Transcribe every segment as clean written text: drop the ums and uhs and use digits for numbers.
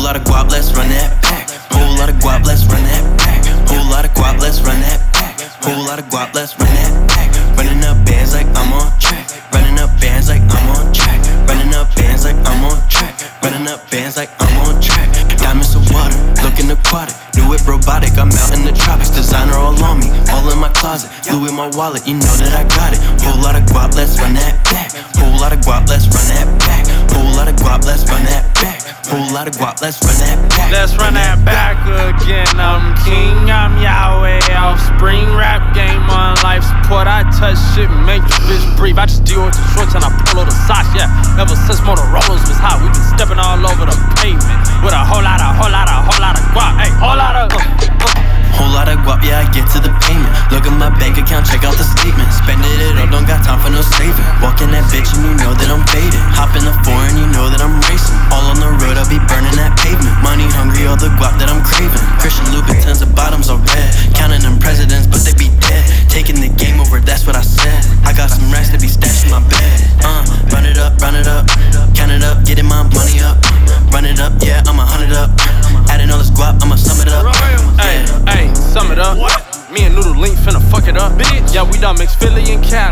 lot of guap, let's run that back. Whole lot of guap, let's run that back. Whole lot of guap, let's run that back. Whole lot of guap, let's run that back. Running up bands like I'm on track. Running up bands like I'm on track. Running up bands like I'm on track. Running up bands like I'm on track. Diamonds of water, looking aquatic. New whip robotic, I'm out in the tropics. Designer all on me, all in my closet. Blue in my wallet, you know that I got it. Whole lot of guap, let's run that back. Whole lot of guap, let's run that back. Whole lot of guap, let's run that back. Whole lot of guap, let's run that back. Let's run that back again. I'm king, I'm Yahweh. Offspring, rap game on life support. I touch shit, make the bitch breathe. I just deal with the shorts and I pull the socks, yeah. Ever since Motorola's was hot, we been stepping all over the pavement with a whole lot of guap, hey, whole lot of Whole lot of guap, yeah, I get to the payment. Look at my bank account, check out the statement. Spending it all, don't got time for no saving. Walk in that bitch and you know that I'm faded. Hop in the foreign, you know that I'm racing. All on the road, I'll be burning that pavement. Money hungry, all the guap that I'm craving. Christian Louboutins, the bottoms are red. Counting them presidents, but they be dead. Taking the game over, that's what I said. I got some racks to be stashed in my bed. Run it up, count it up, getting my money up. Run it up, yeah, I'm 100 up. Adding all this guap, I'ma sum it up. Hey, sum it up. Me and Noodle Link finna fuck it up. Bitch. Yeah, we done mixed Philly and Cali.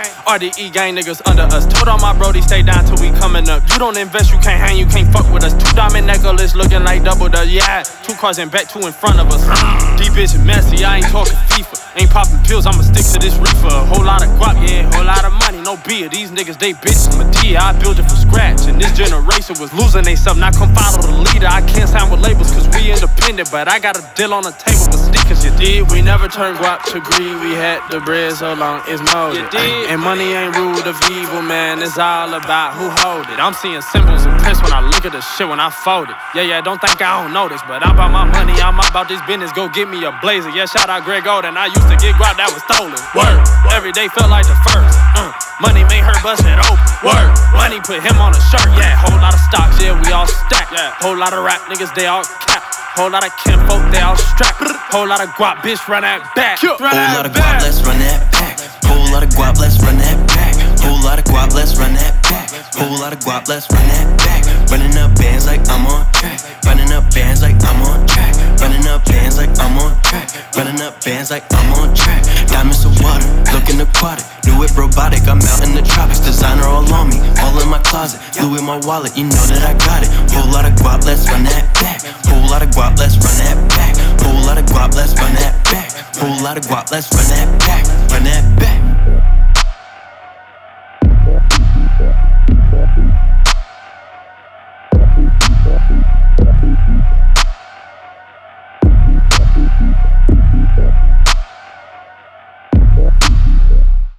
RDE gang niggas under us. Told all my brody stay down till we coming up. You don't invest, you can't hang, you can't fuck with us. 2 diamond necklace looking like double the yeah. 2 cars in back, 2 in front of us. These bitches messy, I ain't talking FIFA. Ain't popping pills, I'ma stick to this reefer. A whole lot of guap, yeah, whole lot of money, no beer. These niggas, they bitches, Medea, I built it from scratch. And this generation was losing they something. I come follow the leader, I can't sign with labels cause we independent. But I got a deal on the table with sneakers, you did. We never turned guap to greed, we had the bread so long it's molded. And money ain't ruled of evil, man, it's all about who hold it. I'm seeing symbols and piss when I look at the shit when I fold it. Yeah, don't think I don't know this, but I'm about my money, I'm about this business, go get me a blazer. Yeah, shout out Greg Oden, I used to get guap that was stolen. Word, every day felt like the first. Money made her bust it open. Word, money put him on a shirt. Yeah, whole lot of stocks, yeah, we all stacked. Yeah, whole lot of rap niggas, they all cap. Whole lot of kinfolk, they all strapped. Whole lot of guap, bitch, run that back. Whole lot of guap, let's run that back. Whole lot of guap, let's run that back. Whole lot of guap, let's run that back. Whole lot of guap, let's run that back. Running up bands like I'm on track. Running up bands like I'm on track. Running up bands like I'm on track. Running up bands like I'm on track. Diamonds of water, looking aquatic. New whip robotic, I'm out in the tropics. Designer all on me, all in my closet. Blue in my wallet, you know that I got it. Whole lot of guap, let's run that back. Whole lot of guap, let's run that back. Whole lot of guap, let's run that back. Whole lot of guap, let's run that back. Run that back.